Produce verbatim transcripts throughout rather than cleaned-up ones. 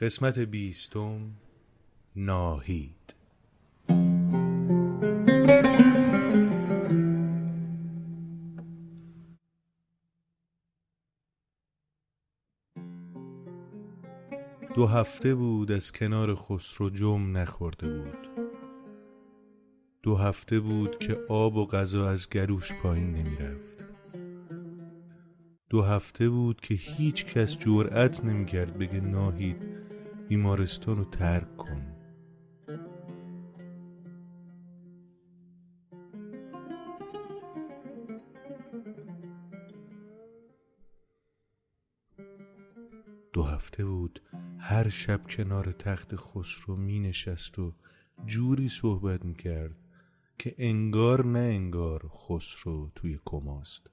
قسمت بیستم. ناهید. دو هفته بود از کنار خسرو جم نخورده بود. دو هفته بود که آب و غذا از گلوش پایین نمی رفت. دو هفته بود که هیچ کس جرأت نمی کرد بگه ناهید بیمارستان رو ترک کن. دو هفته بود هر شب کنار تخت خسرو می نشست و جوری صحبت می کرد که انگار نه انگار خسرو توی کماست.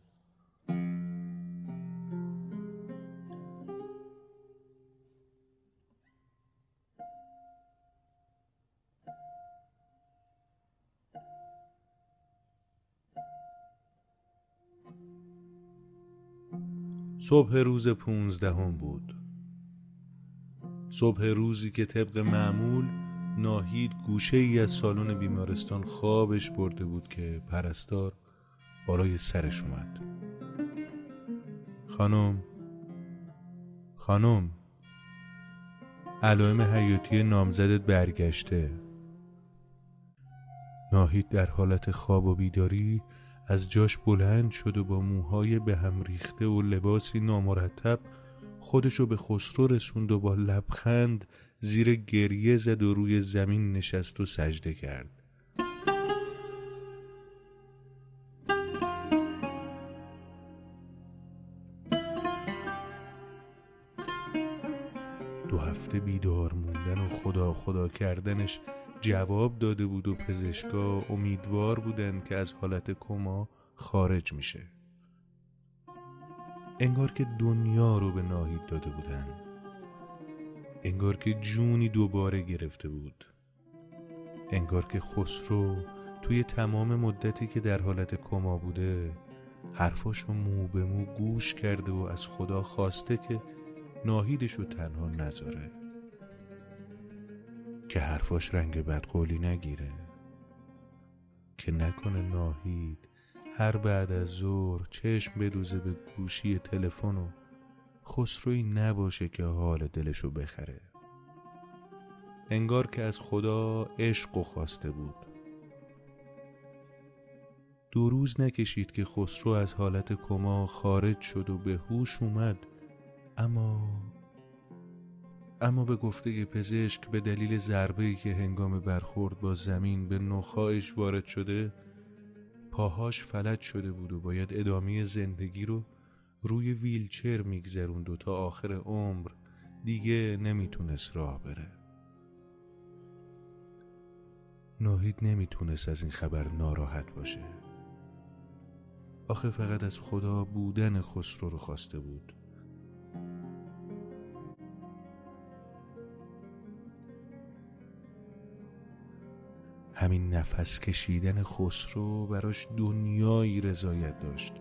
صبح روز پونزدهم بود. صبح روزی که طبق معمول ناهید گوشه ای از سالن بیمارستان خوابش برده بود که پرستار بالای سرش اومد. خانم خانم علائم حیاتی نامزدت برگشته. ناهید در حالت خواب و بیداری از جاش بلند شد و با موهای به هم ریخته و لباسی نامرتب خودشو به خسرو رسوند و با لبخند زیر گریه زد و روی زمین نشست و سجده کرد. دو هفته بیدار موندن و خدا خدا کردنش جواب داده بود و پزشکا امیدوار بودن که از حالت کما خارج میشه. انگار که دنیا رو به ناهید داده بودن. انگار که جونی دوباره گرفته بود. انگار که خسرو توی تمام مدتی که در حالت کما بوده حرفاشو مو به مو گوش کرده و از خدا خواسته که ناهیدشو تنها نذاره، که حرفاش رنگ بدقولی نگیره، که نکنه ناهید هر بعد از ظهر چشم بدوزه به گوشی تلفن و خسروی نباشه که حال دلشو بخره. انگار که از خدا عشق و خواسته بود. دو روز نکشید که خسرو از حالت کما خارج شد و به هوش اومد، اما اما به گفته پزشک به دلیل ضربه‌ای که هنگام برخورد با زمین به نخاعش وارد شده پاهاش فلج شده بود و باید ادامه زندگی رو روی ویلچر میگذروند و تا آخر عمر دیگه نمیتونست راه بره. ناهید نمیتونست از این خبر ناراحت باشه. آخه فقط از خدا بودن خسرو رو خواسته بود. همین نفس کشیدن خسرو براش دنیایی رضایت داشت.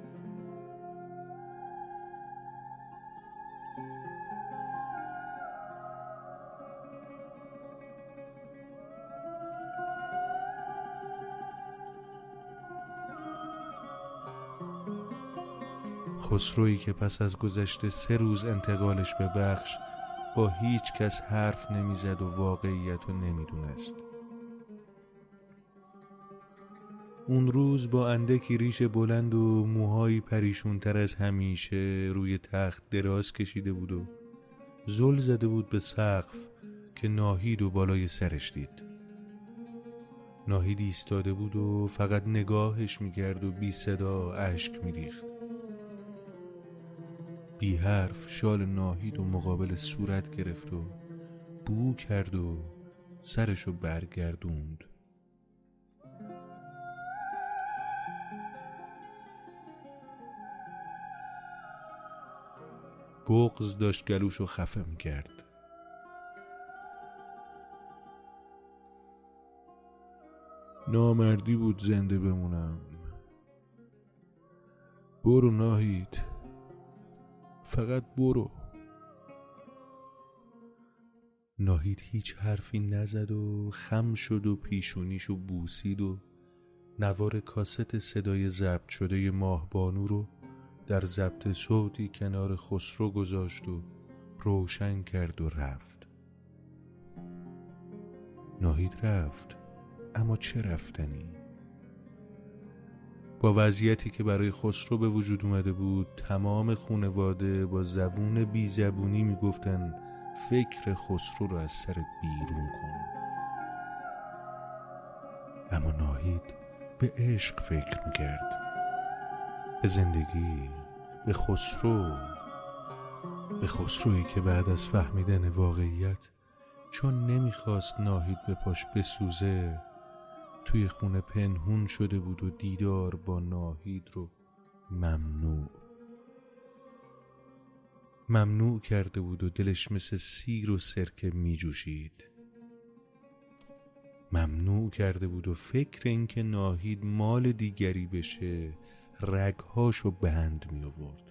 خسرویی که پس از گذشت سه روز انتقالش به بخش با هیچ کس حرف نمیزد و واقعیت رو نمیدونست. اون روز با اندکی ریش بلند و موهایی پریشون تر از همیشه روی تخت دراز کشیده بود و زل زده بود به سقف که ناهید و بالای سرش دید. ناهید ایستاده بود و فقط نگاهش میکرد و بی صدا اشک میریخت. بی حرف شال ناهید و مقابل صورت گرفت و بو کرد و سرشو برگردوند. بغض داشت گلوشو خفه میکرد. نامردی بود زنده بمونم. برو ناهید، فقط برو. ناهید هیچ حرفی نزد و خم شد و پیشونیشو بوسید و نوار کاست صدای ضبط شده ماهبانو رو در ضبط صوتی کنار خسرو گذاشت و روشن کرد و رفت. ناهید رفت، اما چه رفتنی؟ با وضعیتی که برای خسرو به وجود اومده بود، تمام خانواده با زبون بی زبونی میگفتن فکر خسرو رو از سرت بیرون کن. اما ناهید به عشق فکر میکرد، به زندگی، به خسرو، به خسرویی که بعد از فهمیدن واقعیت، چون نمیخواست ناهید به پاش بسوزه، توی خونه پنهون شده بود و دیدار با ناهید رو ممنوع ممنوع کرده بود و دلش مثل سیر و سرکه می جوشید. ممنوع کرده بود و فکر این که ناهید مال دیگری بشه رگهاشو بند می آورد.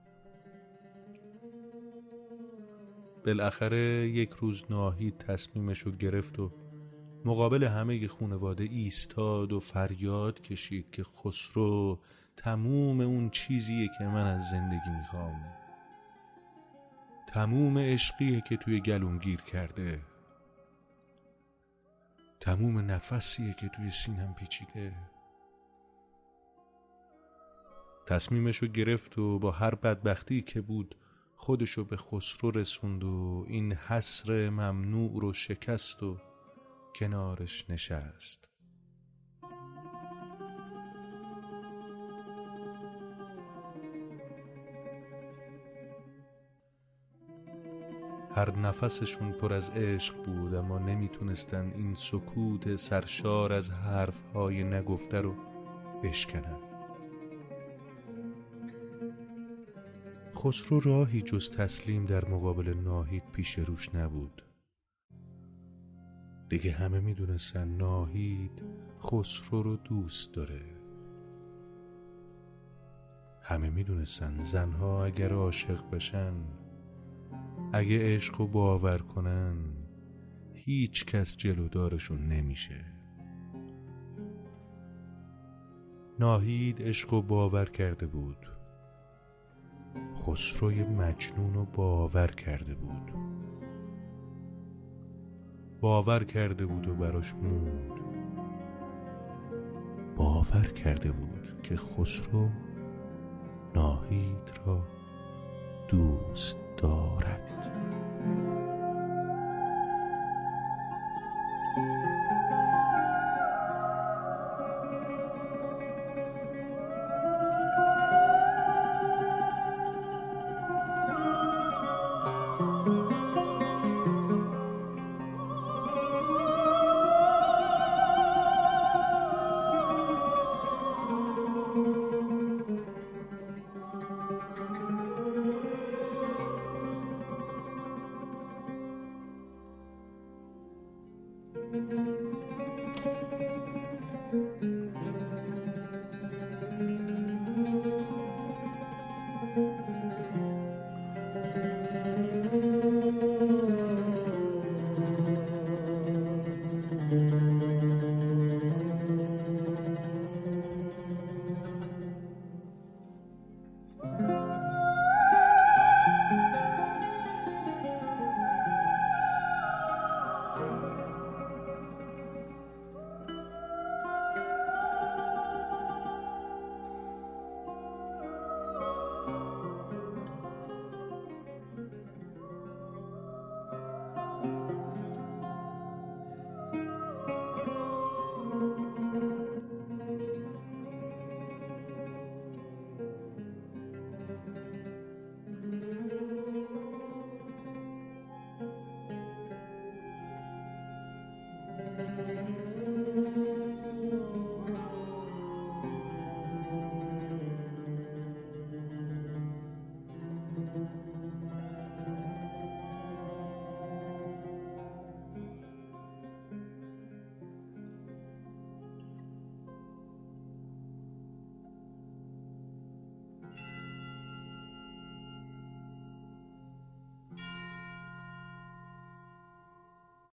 بالاخره یک روز ناهید تصمیمشو گرفت و مقابل همه خانواده ایستاد و فریاد کشید که خسرو تموم اون چیزیه که من از زندگی میخوام، تموم عشقیه که توی گلوم گیر کرده، تموم نفسیه که توی سینم پیچیده. تصمیمشو گرفت و با هر بدبختی که بود خودشو به خسرو رسوند و این حصر ممنوع رو شکست و کنارش نشست. هر نفسشون پر از عشق بود، اما نمیتونستن این سکوت سرشار از حرفهای نگفته رو بشکنن. خسرو راهی جز تسلیم در مقابل ناهید پیش روش نبود. دیگه همه میدونستن ناهید خسرو رو دوست داره. همه میدونستن زنها اگر عاشق بشن، اگه عشق رو باور کنن، هیچ کس جلودارشون نمیشه. ناهید عشق رو باور کرده بود. خسروی مجنون رو باور کرده بود. باور کرده بود و براش موند. باور کرده بود که خسرو ناهید را دوست دارد.